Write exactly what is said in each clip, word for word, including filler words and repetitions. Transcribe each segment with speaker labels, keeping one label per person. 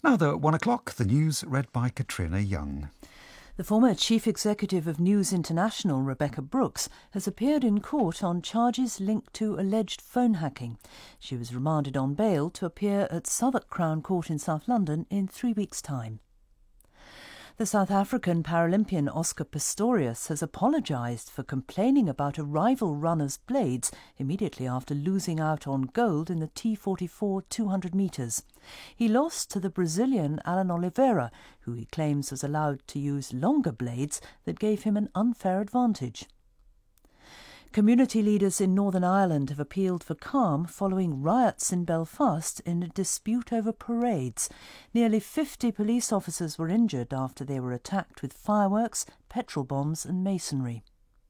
Speaker 1: Now, though, at one o'clock, the news read by Katrina Young.
Speaker 2: The former chief executive of News International, Rebekah Brooks, has appeared in court on charges linked to alleged phone hacking. She was remanded on bail to appear at Southwark Crown Court in South London in three weeks' time. The South African Paralympian Oscar Pistorius has apologised for complaining about a rival runner's blades immediately after losing out on gold in the T forty-four two hundred metres. He lost to the Brazilian Alan Oliveira, who he claims was allowed to use longer blades that gave him an unfair advantage. Community leaders in Northern Ireland have appealed for calm following riots in Belfast in a dispute over parades. Nearly fifty police officers were injured after they were attacked with fireworks, petrol bombs and masonry.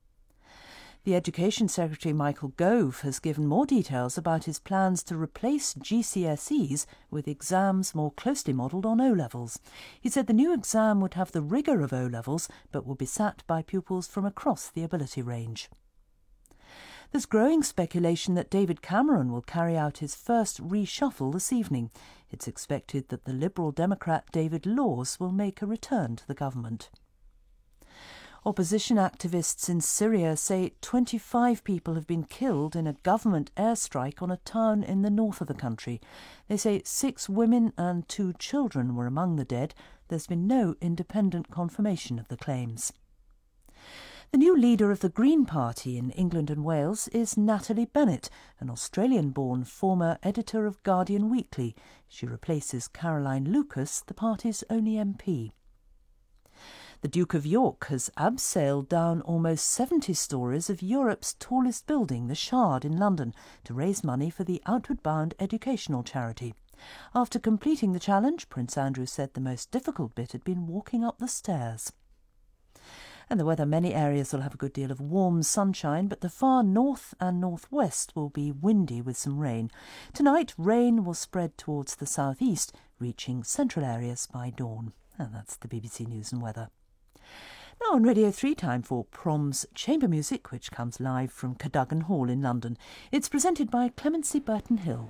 Speaker 2: The Education Secretary Michael Gove has given more details about his plans to replace G C S Es with exams more closely modelled on O-levels. He said the new exam would have the rigour of O-levels but would be sat by pupils from across the ability range. There's growing speculation that David Cameron will carry out his first reshuffle this evening. It's expected that the Liberal Democrat David Laws will make a return to the government. Opposition activists in Syria say twenty-five people have been killed in a government airstrike on a town in the north of the country. They say six women and two children were among the dead. There's been no independent confirmation of the claims. The new leader of the Green Party in England and Wales is Natalie Bennett, an Australian-born former editor of Guardian Weekly. She replaces Caroline Lucas, the party's only M P. The Duke of York has abseiled down almost seventy stories of Europe's tallest building, the Shard in London, to raise money for the Outward Bound educational charity. After completing the challenge, Prince Andrew said the most difficult bit had been walking up the stairs. And the weather, many areas will have a good deal of warm sunshine, but the far north and northwest will be windy with some rain. Tonight, rain will spread towards the southeast, reaching central areas by dawn. And that's the B B C News and Weather. Now on Radio three, time for Proms Chamber Music, which comes live from Cadogan Hall in London. It's presented by Clemency Burton-Hill.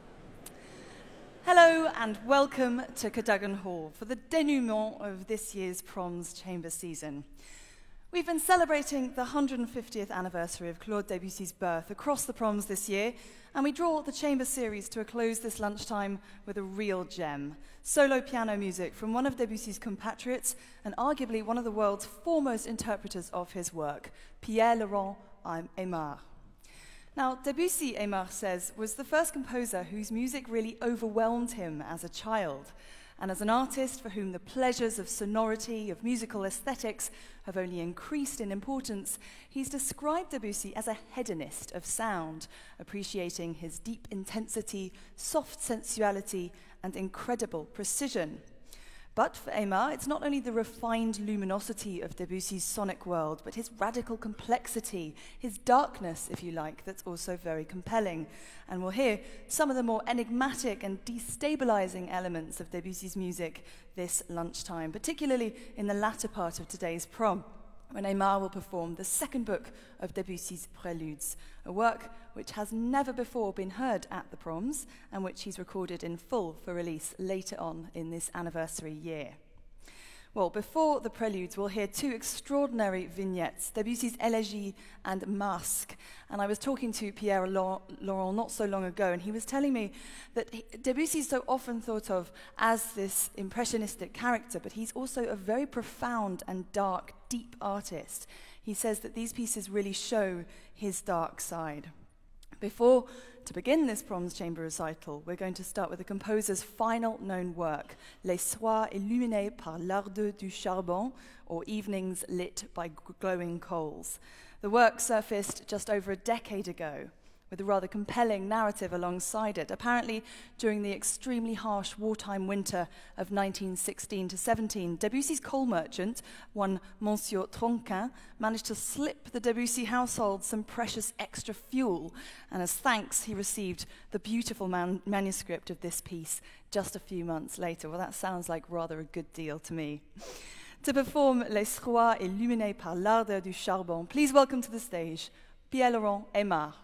Speaker 3: Hello and welcome to Cadogan Hall for the denouement of this year's Proms Chamber season. We've been celebrating the one hundred fiftieth anniversary of Claude Debussy's birth across the Proms this year, and we draw the Chamber series to a close this lunchtime with a real gem. Solo piano music from one of Debussy's compatriots and arguably one of the world's foremost interpreters of his work, Pierre-Laurent Aimard. Now, Debussy, Aimard says, was the first composer whose music really overwhelmed him as a child. And as an artist for whom the pleasures of sonority, of musical aesthetics, have only increased in importance, he's described Debussy as a hedonist of sound, appreciating his deep intensity, soft sensuality, and incredible precision. But for Aimard, it's not only the refined luminosity of Debussy's sonic world, but his radical complexity, his darkness, if you like, that's also very compelling. And we'll hear some of the more enigmatic and destabilizing elements of Debussy's music this lunchtime, particularly in the latter part of today's prom, when Aimard will perform the second book of Debussy's Préludes, a work which has never before been heard at the Proms and which he's recorded in full for release later on in this anniversary year. Well, before the Préludes, we'll hear two extraordinary vignettes, Debussy's Élégie and Masque. And I was talking to Pierre-Laurent not so long ago, and he was telling me that he, Debussy's so often thought of as this impressionistic character, but he's also a very profound and dark, deep artist. He says that these pieces really show his dark side. Before, to begin this Proms Chamber recital, we're going to start with the composer's final known work, Les Soirs illuminés par l'ardeur du charbon, or Evenings lit by glowing coals. The work surfaced just over a decade ago, with a rather compelling narrative alongside it. Apparently, during the extremely harsh wartime winter of nineteen sixteen to seventeen, Debussy's coal merchant, one Monsieur Tronquin, managed to slip the Debussy household some precious extra fuel, and as thanks, he received the beautiful man- manuscript of this piece just a few months later. Well, that sounds like rather a good deal to me. To perform Les Soirs illuminés par l'ardeur du charbon, please welcome to the stage Pierre-Laurent Aimard.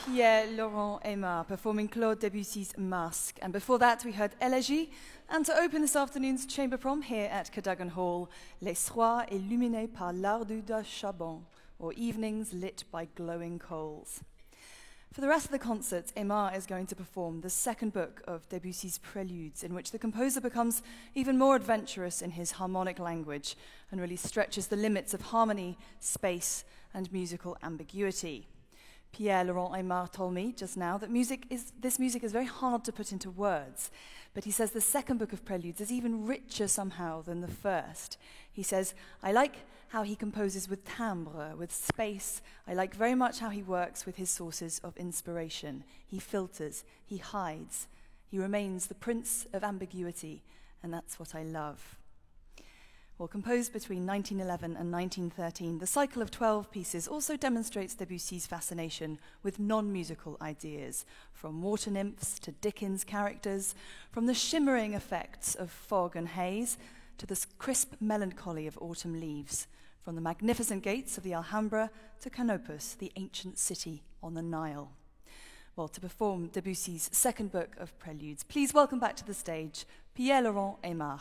Speaker 3: Pierre-Laurent Aimard performing Claude Debussy's Masque. And before that, we heard Élégie. And to open this afternoon's Chamber Prom here at Cadogan Hall, Les Soirs illuminés par l'ardeur du charbon, or Evenings lit by glowing coals. For the rest of the concert, Aimard is going to perform the second book of Debussy's Preludes, in which the composer becomes even more adventurous in his harmonic language and really stretches the limits of harmony, space, and musical ambiguity. Pierre-Laurent Aimard told me just now that music is, this music is very hard to put into words, but he says the second book of Preludes is even richer somehow than the first. He says, I like how he composes with timbre, with space. I like very much how he works with his sources of inspiration. He filters, he hides, he remains the prince of ambiguity, and that's what I love. Well, composed between nineteen eleven and nineteen thirteen, the cycle of twelve pieces also demonstrates Debussy's fascination with non-musical ideas, from water nymphs to Dickens characters, from the shimmering effects of fog and haze to the crisp melancholy of autumn leaves, from the magnificent gates of the Alhambra to Canopus, the ancient city on the Nile. Well, to perform Debussy's second book of Preludes, please welcome back to the stage Pierre-Laurent Aimard.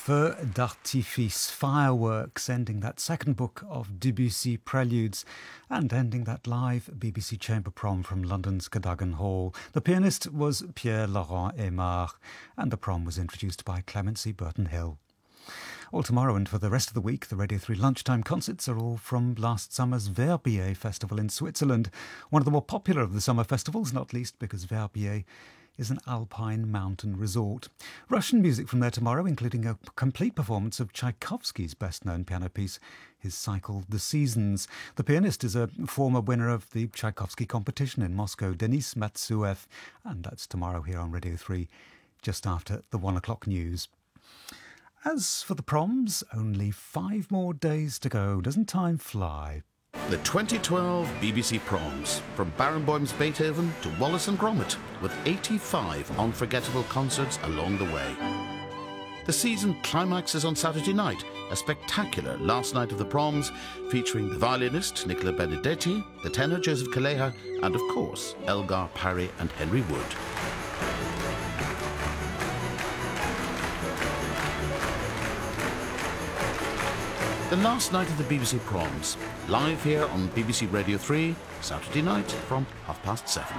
Speaker 1: Feu d'artifice, fireworks, ending that second book of Debussy Preludes and ending that live B B C Chamber Prom from London's Cadogan Hall. The pianist was Pierre-Laurent Aimard and the prom was introduced by Clemency Burton-Hill. All tomorrow and for the rest of the week, the Radio three lunchtime concerts are all from last summer's Verbier Festival in Switzerland, one of the more popular of the summer festivals, not least because Verbier is an alpine mountain resort. Russian music from there tomorrow, including a complete performance of Tchaikovsky's best-known piano piece, his cycle The Seasons. The pianist is a former winner of the Tchaikovsky competition in Moscow, Denis Matsuev, and that's tomorrow here on Radio three, just after the one o'clock news. As for the proms, only five more days to go. Doesn't time fly?
Speaker 4: The twenty twelve B B C Proms, from Barenboim's Beethoven to Wallace and Gromit, with eighty-five unforgettable concerts along the way. The season climaxes on Saturday night, a spectacular last night of the proms, featuring the violinist Nicola Benedetti, the tenor Joseph Kaleha, and of course Elgar Parry and Henry Wood. The last night of the B B C Proms, live here on B B C Radio three, Saturday night from half past seven.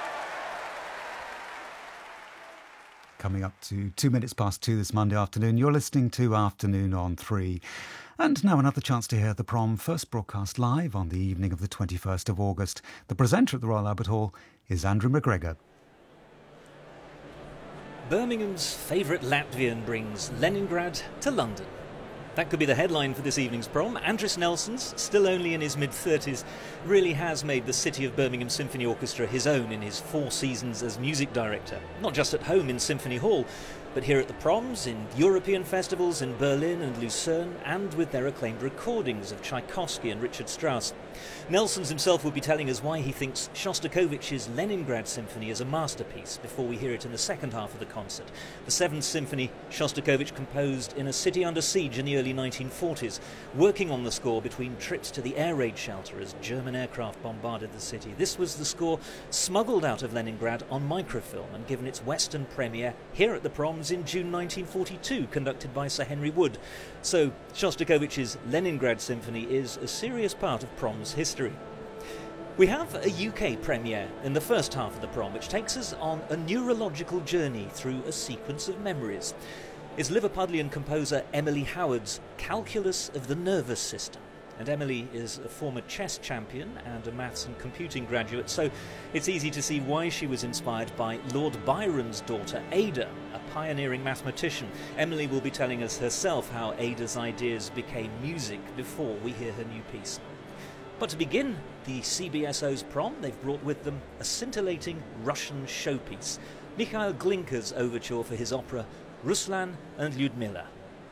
Speaker 1: Coming up to two minutes past two this Monday afternoon, you're listening to Afternoon on three. And now another chance to hear the prom, first broadcast live on the evening of the twenty-first of August. The presenter at the Royal Albert Hall is Andrew McGregor.
Speaker 5: Birmingham's favourite Latvian brings Leningrad to London. That could be the headline for this evening's prom. Andris Nelsons, still only in his mid-thirties, really has made the City of Birmingham Symphony Orchestra his own in his four seasons as music director. Not just at home in Symphony Hall, but here at the proms, in European festivals in Berlin and Lucerne, and with their acclaimed recordings of Tchaikovsky and Richard Strauss. Nelsons himself will be telling us why he thinks Shostakovich's Leningrad Symphony is a masterpiece before we hear it in the second half of the concert. The Seventh Symphony Shostakovich composed in a city under siege in the early nineteen forties, working on the score between trips to the air raid shelter as German aircraft bombarded the city. This was the score smuggled out of Leningrad on microfilm and given its Western premiere here at the proms in June nineteen forty-two, conducted by Sir Henry Wood. So Shostakovich's Leningrad Symphony is a serious part of prom's history. We have a U K premiere in the first half of the prom, which takes us on a neurological journey through a sequence of memories. It's Liverpudlian composer Emily Howard's Calculus of the Nervous System. And Emily is a former chess champion and a maths and computing graduate, so it's easy to see why she was inspired by Lord Byron's daughter, Ada, a pioneering mathematician. Emily will be telling us herself how Ada's ideas became music before we hear her new piece. But to begin the C B S O's prom, they've brought with them a scintillating Russian showpiece, Mikhail Glinka's overture for his opera Ruslan and Lyudmila.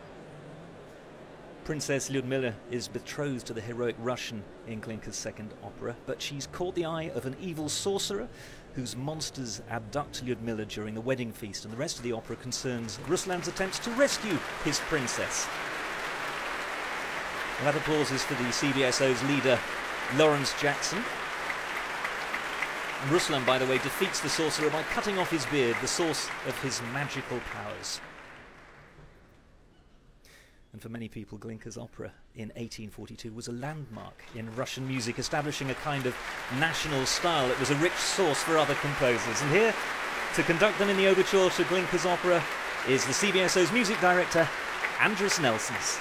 Speaker 5: Princess Lyudmila is betrothed to the heroic Russian in Glinka's second opera, but she's caught the eye of an evil sorcerer whose monsters abduct Lyudmila during the wedding feast, and the rest of the opera concerns Ruslan's attempts to rescue his princess. Well, that applause is for the C B S O's leader, Lawrence Jackson. And Ruslan, by the way, defeats the sorcerer by cutting off his beard, the source of his magical powers. And for many people, Glinka's opera in eighteen forty-two was a landmark in Russian music, establishing a kind of national style that was a rich source for other composers. And here, to conduct them in the overture to Glinka's opera, is the C B S O's music director, Andris Nelsons.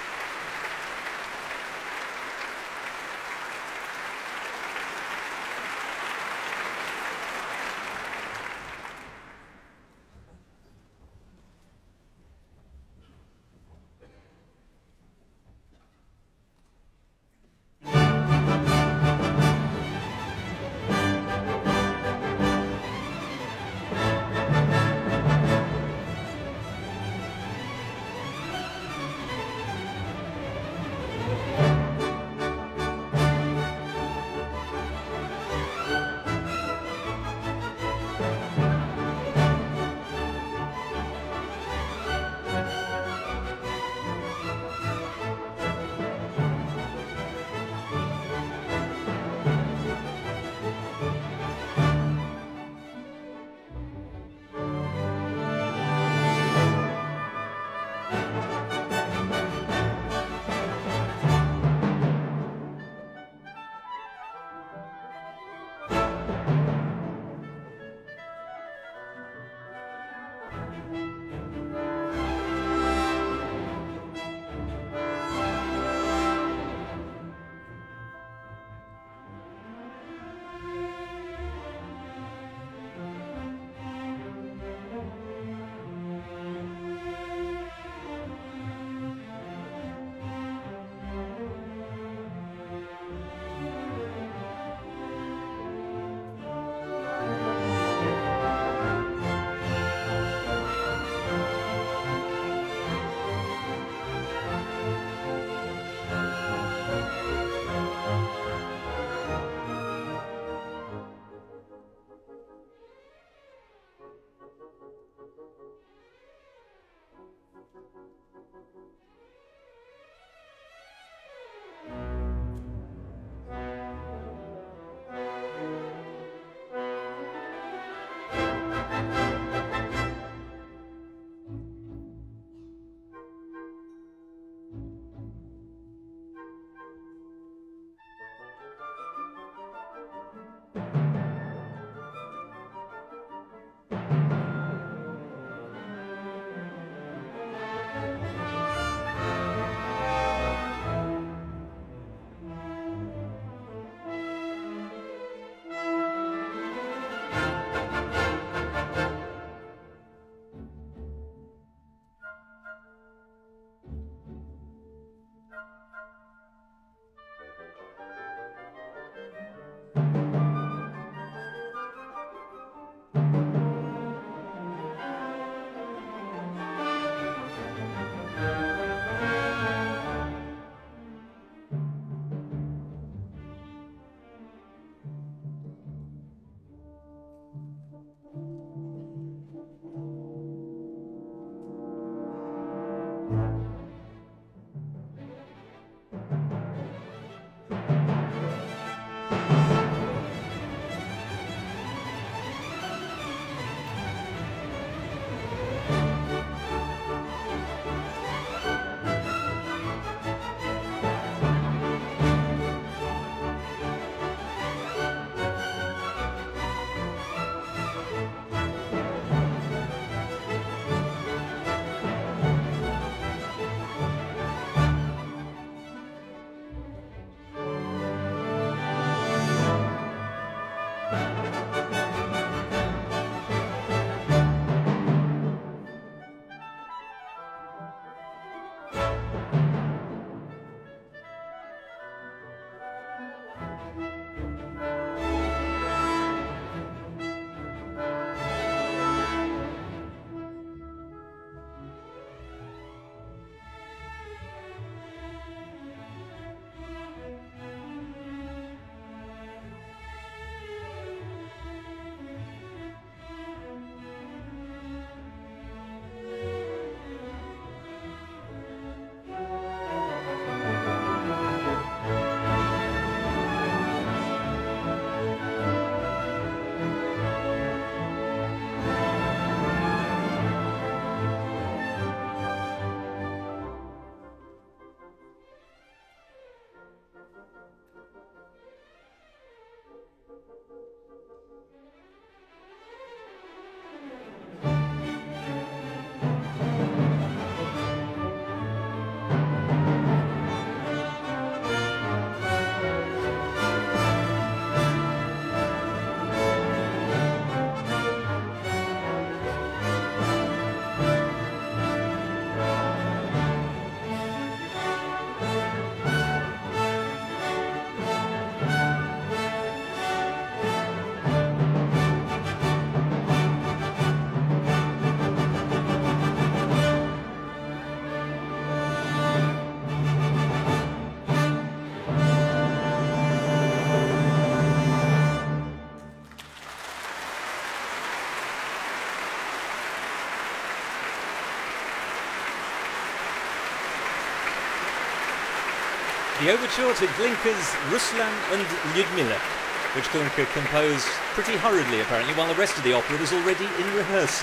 Speaker 5: The overture to Glinka's Ruslan and Lyudmila, which Glinka composed pretty hurriedly apparently, while the rest of the opera was already in rehearsal.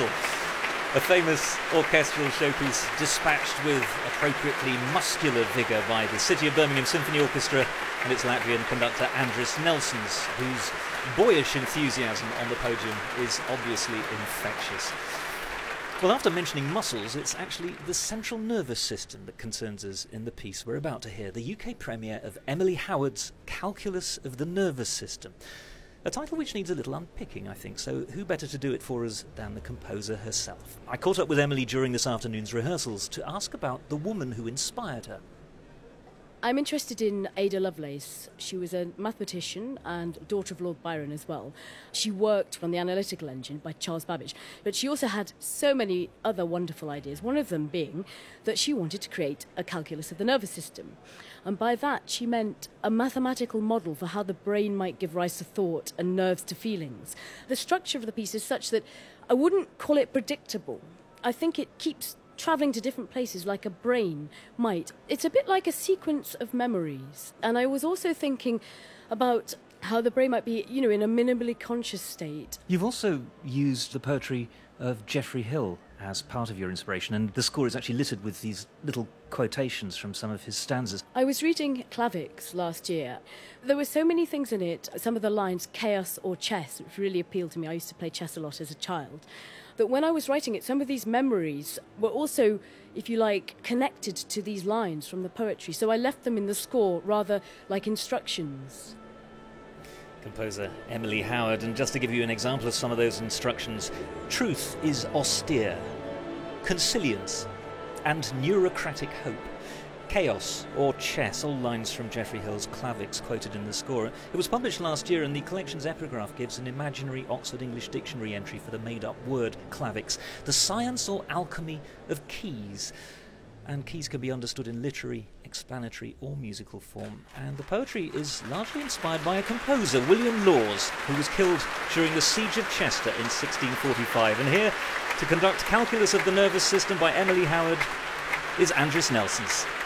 Speaker 5: A famous orchestral showpiece dispatched with appropriately muscular vigour by the City of Birmingham Symphony Orchestra and its Latvian conductor Andris Nelsons, whose boyish enthusiasm on the podium is obviously infectious. Well, after mentioning muscles, it's actually the central nervous system that concerns us in the piece we're about to hear, the U K premiere of Emily Howard's Calculus of the Nervous System. A title which needs a little unpicking, I think, so who better to do it for us than the composer herself? I caught up with Emily during this afternoon's rehearsals to ask about the woman who inspired her.
Speaker 6: I'm interested in Ada Lovelace. She was a mathematician and daughter of Lord Byron as well. She worked on the analytical engine by Charles Babbage, but she also had so many other wonderful ideas, one of them being that she wanted to create a calculus of the nervous system. And by that she meant a mathematical model for how the brain might give rise to thought and nerves to feelings. The structure of the piece is such that I wouldn't call it predictable. I think it keeps travelling to different places like a brain might. It's a bit like a sequence of memories. And I was also thinking about how the brain might be, you know, in a minimally conscious state.
Speaker 5: You've also used the poetry of Geoffrey Hill as part of your inspiration, and the score is actually littered with these little quotations from some of his stanzas.
Speaker 6: I was reading Clavix last year. There were so many things in it, some of the lines, chaos or chess, which really appealed to me. I used to play chess a lot as a child. That when I was writing it, some of these memories were also, if you like, connected to these lines from the poetry. So I left them in the score rather like instructions.
Speaker 5: Composer Emily Howard, and just to give you an example of some of those instructions, truth is austere, consilience and neurocratic hope, chaos or chess, all lines from Geoffrey Hill's Clavix quoted in the score. It was published last year, and the collection's epigraph gives an imaginary Oxford English Dictionary entry for the made-up word Clavix, the science or alchemy of keys. And keys can be understood in literary, explanatory or musical form. And the poetry is largely inspired by a composer, William Laws, who was killed during the Siege of Chester in sixteen forty-five. And here, to conduct Calculus of the Nervous System by Emily Howard, is Andris Nelsons.